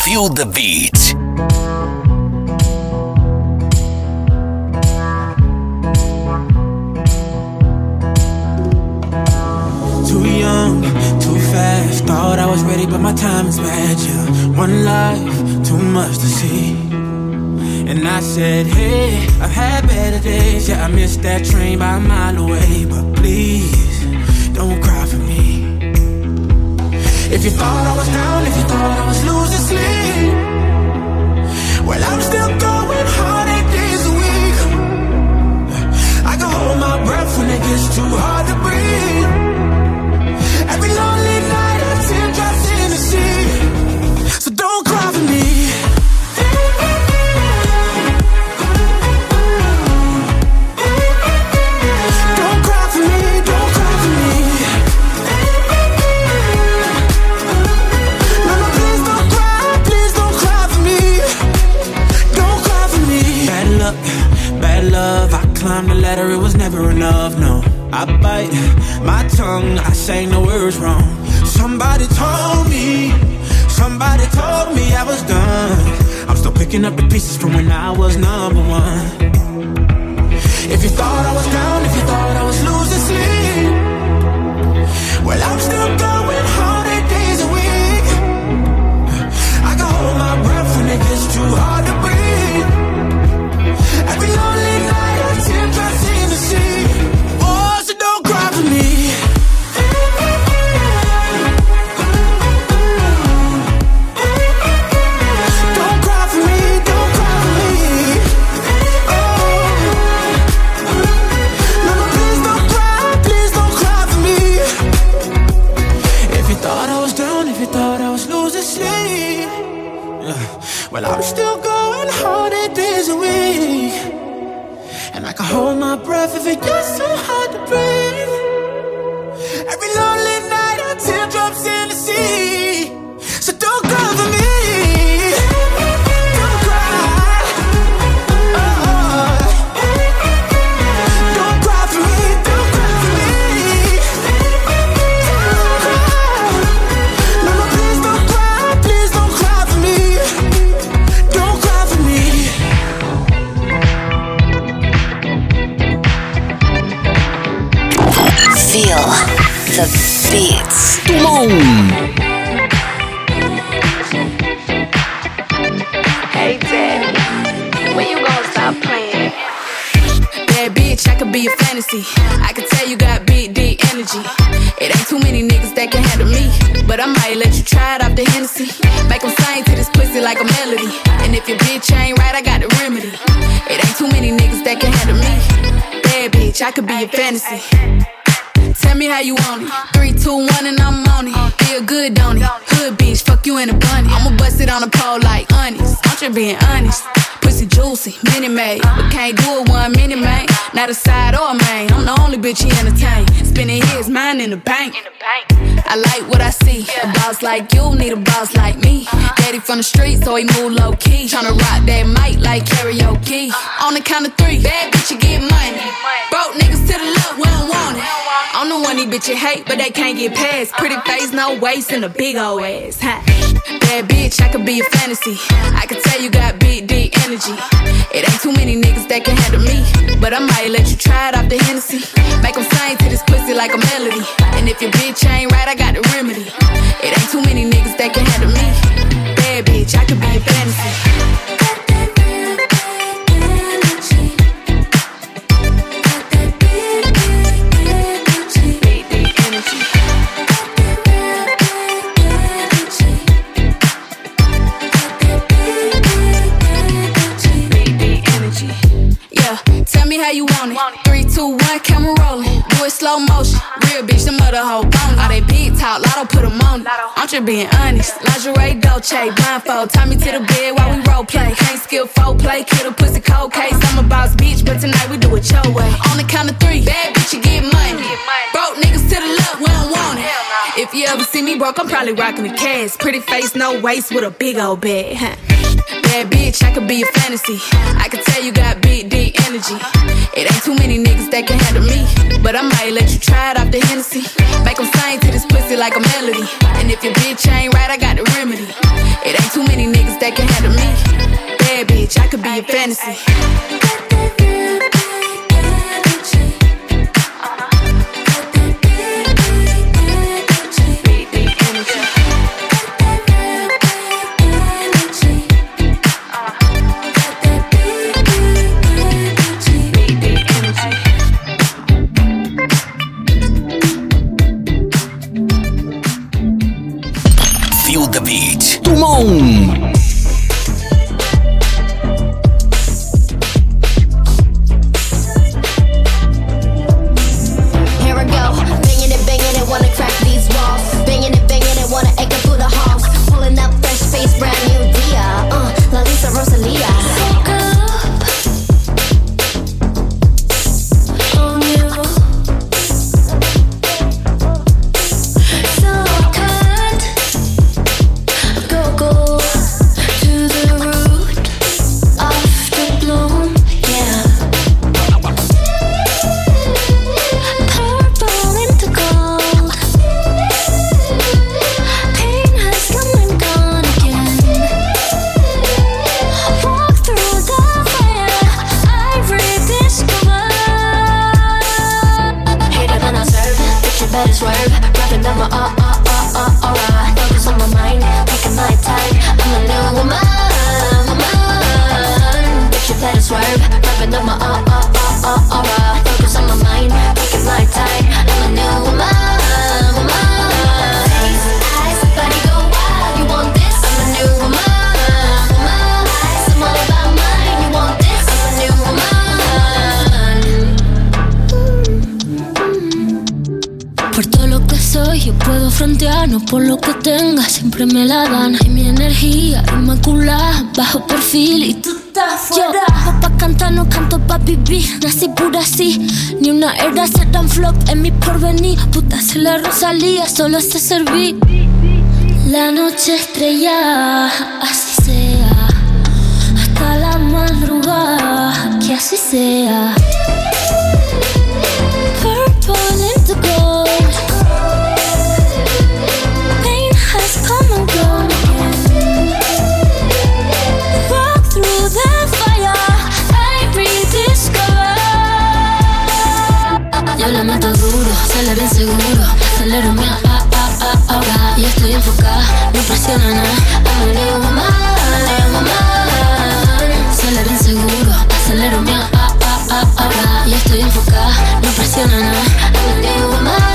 Feel the beat. Too young, too fast. Thought I was ready, but my time is bad. Yeah, one life, too much to see. And I said, hey, I've had better days. Yeah, I missed that train by a mile away. But please, don't cry for me. If you thought I was down, if you thought I was losing sleep, well, I'm still going hard 8 days a week. I can hold my breath when it gets too hard to breathe. Every lonely night a tear drops in the sea. So don't cry for me. Don't cry for me, don't cry for me. Mama, please don't cry for me. Don't cry for me. Bad luck, bad love. I climbed the ladder, it was never enough, no. I bite my tongue, I say no words wrong. Somebody told me I was done. I'm still picking up the pieces from when I was number one. If you thought I was down, if you thought I was losing sleep, well, I'm still going hard 8 days a week. I can hold my breath when it gets too hard to breathe. Every lonely night a tear drops in the sea. Don't cry for me. Don't cry for me, don't cry for me. Oh, mama, please don't cry for me. If you thought I was down, if you thought I was losing sleep, well, I'm still going hard 8 days a week. And I can hold my breath if it gets too hard to breathe. Every lonely night a teardrops in the sea. So don't cry for me. Don't cry. Oh. Don't cry for me. Don't cry for me. Don't cry. Mama, please don't cry. Please don't cry for me. Don't cry for me. Feel the beats. Boom! Hey Daddy, when you gonna stop playing? Bad bitch, I could be a fantasy. I could tell you got big, deep energy. It ain't too many niggas that can handle me, but I might let you try it off the Hennessy. Make them sing to this pussy like a melody. And if your bitch ain't right, I got the remedy. It ain't too many niggas that can handle me. Bad bitch, I could be a fantasy. Tell me how you want it. 3, 2, 1 and I'm on it. Feel good, don't it? Hood bitch, fuck you in a bunny. I'ma bust it on the pole like honest. I'm just being honest. Pussy juicy, mini made, but can't do it 1 minute, man. Not a side or a main. I'm the only bitch he entertain. Spending his mind in the bank. I like what I see. A boss like you need a boss like me. Daddy from the street, so he move low key. Tryna rock that mic like karaoke. On the count of 3, bad bitch, you get money. Broke niggas to the left, we don't want it. I'm the one these bitches hate, but they can't get past. Pretty face, no waist, and a big ol' ass. Bad bitch, I could be a fantasy. I could tell you got big, deep energy. It ain't too many niggas that can handle me, but I might let you try it off the Hennessy. Make them sing to this pussy like a melody. And if your bitch ain't right, I got the remedy. It ain't too many niggas that can handle me. Bad bitch, I could be a fantasy. Tell me how you want it. 3, 2, 1, camera rolling. Do it slow motion. Real bitch, them other hoe bone. All they big talk, lotto put them on it. I'm just being honest. Lingerie, Dolce, blindfold. Tie me to the bed while we role play. Can't skill folk play, kill a pussy cold case. I'm a boss bitch, but tonight we do it your way. On the count of 3, bad bitch, you get money. Broke niggas to the left, we don't want it. If you ever see me broke, I'm probably rocking the cash. Pretty face, no waist, with a big old bag. Bad bitch, I could be a fantasy. I could tell you got big, deep energy. It ain't too many niggas that can handle me, but I might let you try it off the Hennessy. Make them sing to this pussy like a melody. And if your bitch ain't right, I got the remedy. It ain't too many niggas that can handle me. Bad bitch, I could be a fantasy. Feel the beat. Dumont. No por lo que tenga, siempre me la dan. Y mi energía inmaculada, bajo perfil y tú estás fuera. Yo, pa' cantar no canto pa' vivir. Nací pura así, ni una era se dan flop en mi porvenir. Puta se la Rosalía, solo sé servir. La noche estrellada, así sea. Hasta la madrugada, que así sea. Purple into gold. Come and go again. Walk through the fire, I rediscover. Yo le meto duro, acelero inseguro. Acelero mi ahora. Yo estoy enfocada, no presiona nada. I'm a new woman. Acelero inseguro, acelero mi ahora. Yo estoy enfocada, no presiona nada. I'm a new woman.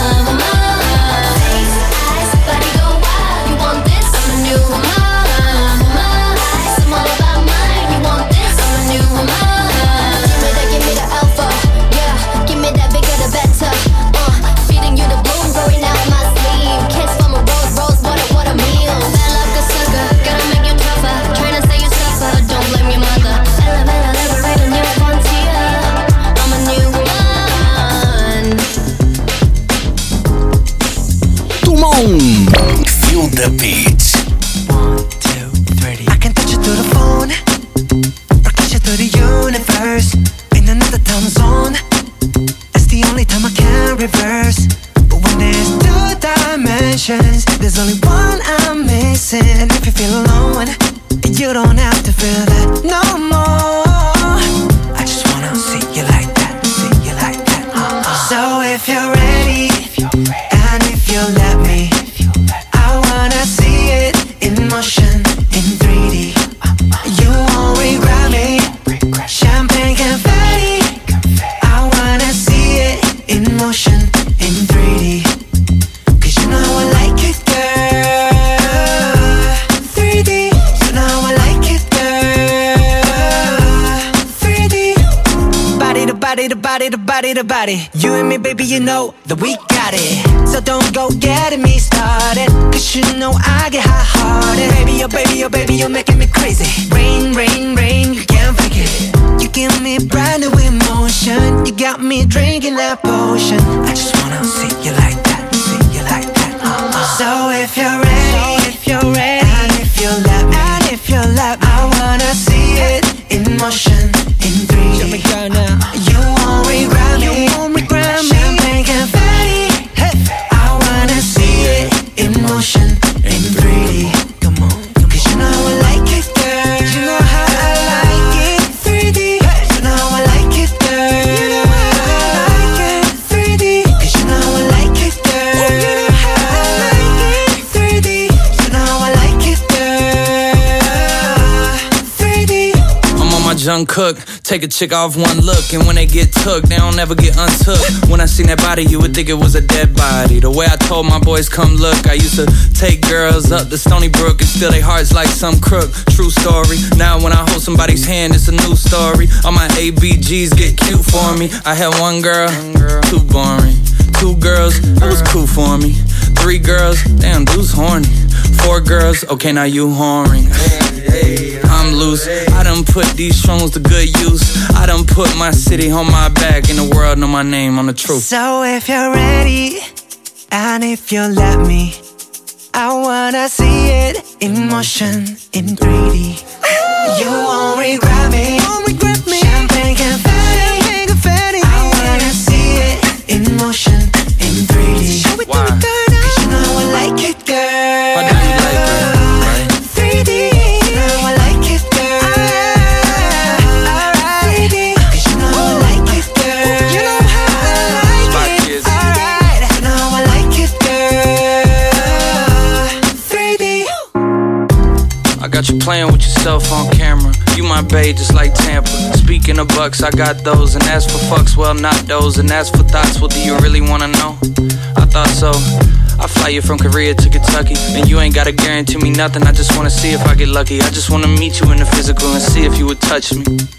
Feel the beat. 1, 2, 3. I can touch you through the phone, or catch you through the universe. In another time zone, it's the only time I can reverse. But when there's 2 dimensions, there's only one I'm missing. And if you feel alone, you don't have to feel that no more. I just wanna see you like that, see you like that. So if you're ready, and if you let me, I wanna see it in motion, in 3D. You won't regret me. Champagne confetti. I wanna see it in motion, in 3D. Cause you know I like it, girl. 3D. You know I like it, girl. 3D. Body to body to body to body to body. You and me, baby, you know that we got it. So don't go getting me started, cause you know I get hot-hearted. Baby, oh baby, oh baby, you're making me crazy. Rain, rain, rain, you can't fake it. You give me brand new emotion. You got me drinking that potion. I just wanna see you like that, see you like that. So if you're ready, and if you let me, I Jung Cook. Take a chick off one look, and when they get took, they don't ever get untook. When I seen that body, you would think it was a dead body. The way I told my boys, come look, I used to take girls up the Stony Brook and steal their hearts like some crook. True story. Now when I hold somebody's hand, it's a new story. All my ABGs get cute for me. I had one girl, too boring. 2 girls, that was cool for me. 3 girls, damn, dude's horny. 4 girls, okay, now you whoring. I'm loose, I done put these songs to good use. I done put my city on my back, and the world know my name on the truth. So if you're ready, and if you let me, I wanna see it in motion, in 3D. You won't regret me, champagne confetti. I wanna see it in motion, in 3D. Why? Cause you know I like it, girl. Why do you like it? Right? 3D, you know I like it, girl. 3D, cause you know I like it, girl. You know how I like it. Alright, you know I like it, girl. 3D. I got you playing with yourself on camera. You my bae just like Tampa. Speaking of bucks, I got those. And as for fucks, well, not those. And as for thoughts, well, do you really wanna know? I thought so. I fly you from Korea to Kentucky, and you ain't gotta guarantee me nothing. I just wanna see if I get lucky. I just wanna meet you in the physical and see if you would touch me.